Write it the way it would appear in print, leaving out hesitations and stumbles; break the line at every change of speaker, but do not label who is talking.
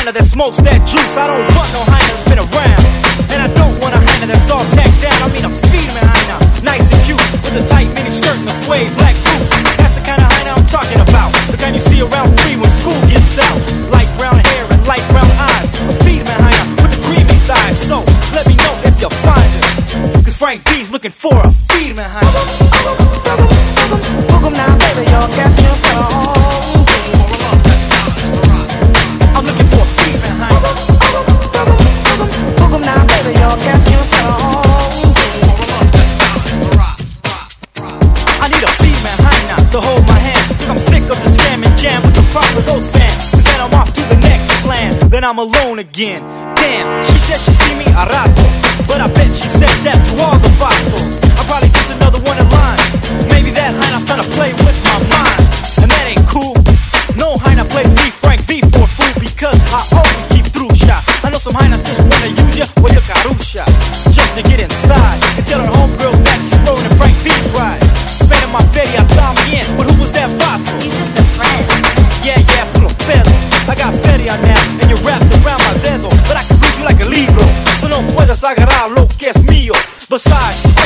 hyena that smokes that juice. I don't want no hyena that's been around. And I don't want a hyena that's all tacked down. I mean a female hyena, nice and cute, with a tight mini skirt and a suede black boots. That's the kind of hyena I'm talking about, the kind you see around 3 when school gets out. Light brown hair and light brown eyes, a female hyena with the creamy thighs. So let me know if you find her, cause Frank V's looking for a female hyena.
Book 'em now, baby, you'll get your phone.
I'm looking for a female hyena.
Book 'em now, baby, you'll get your phone.
I need a female hyena to hold my hand, cause I'm sick of the scam and jam with the proper those fans. Cause then I'm off to the next land, then I'm alone again. Damn, she said she see me a rato, but I bet she said that to all the vatos. I'm probably just another one in line. Maybe that hyna's trying to play with my mind, and that ain't cool. No hyena plays me Frank V for a fool, because I always keep through shot. I know some hyenas just wanna use ya or your carusha, just to get inside and tell her homegirls that she's rolling in Frank V's ride. Spending my feria también, but who was that vato?
He's just a friend.
Yeah, puro pedo. I got feria now, and you're wrapped around my dedo, but I can read you like a libro, so no puedes agarrar lo que es mío. Besides,